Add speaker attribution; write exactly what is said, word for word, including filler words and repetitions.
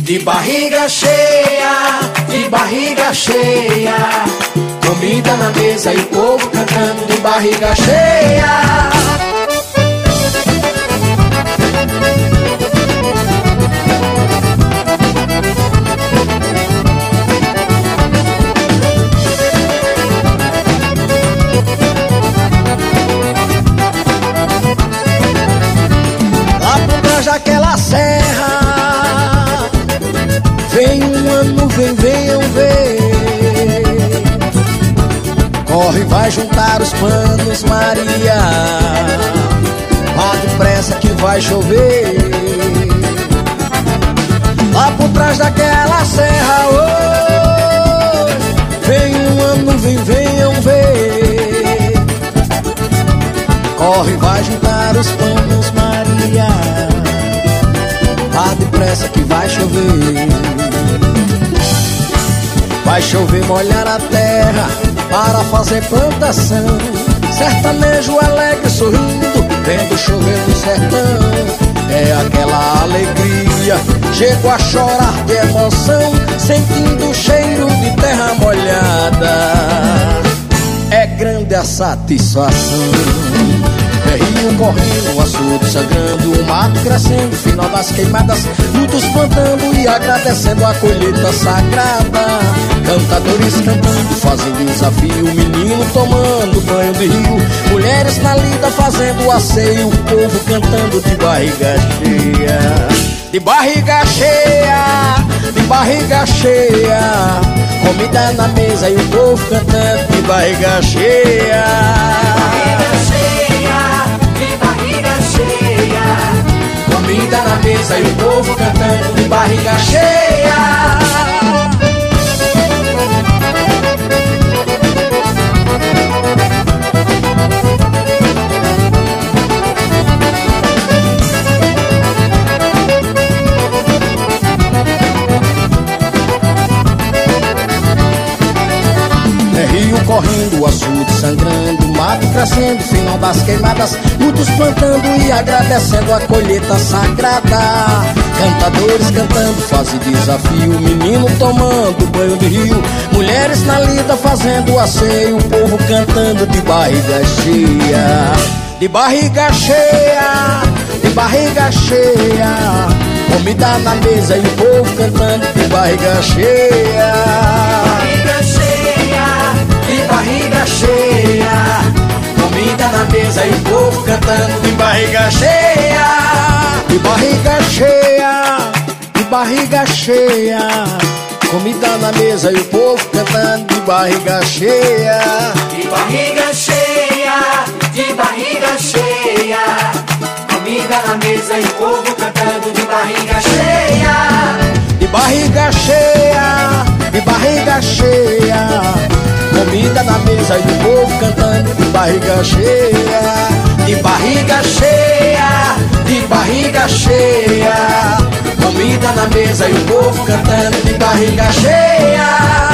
Speaker 1: De barriga cheia, de barriga cheia, comida na mesa e o povo cantando de barriga cheia. Lá por trás daquela serra vem uma nuvem, venham ver. Corre, vai juntar os panos, Maria. Vá depressa que vai chover. Lá por trás daquela serra, oh, vem uma nuvem, venham ver. Corre, vai juntar os panos, Maria. Vá depressa que vai chover. Vai chover, molhar a terra para fazer plantação. Sertanejo alegre sorrindo, vendo chover no sertão. É aquela alegria, chego a chorar de emoção, sentindo o cheiro de terra molhada. É grande a satisfação. É rio correndo, açude sangrando, o mato crescendo, final das queimadas, muitos plantando e agradecendo a colheita sagrada. Cantadores cantando, fazendo desafio, menino tomando banho de rio, mulheres na lida fazendo asseio, o povo cantando de barriga cheia. De barriga cheia, de barriga cheia, comida na mesa e o povo cantando de barriga cheia. Comida na mesa e o povo cantando de barriga cheia. É rio correndo, açude sangrando, mato crescendo, final das queimadas, muitos plantando e agradecendo a colheita sagrada. Cantadores cantando, fazem desafio, menino tomando banho de rio, mulheres na lida fazendo asseio, o povo cantando de barriga cheia. De barriga cheia, de barriga cheia, comida na mesa e o povo cantando de barriga cheia. Barriga cheia, de barriga cheia, comida na mesa e o povo cantando de barriga cheia. De barriga cheia, de barriga cheia, comida na mesa e o povo cantando de barriga cheia.
Speaker 2: De barriga cheia, de barriga cheia, comida na mesa e o povo cantando de barriga cheia.
Speaker 1: De barriga cheia, de barriga cheia, comida na mesa e o povo cantando de barriga cheia. De barriga cheia, de barriga cheia, comida na mesa e o povo cantando de barriga cheia.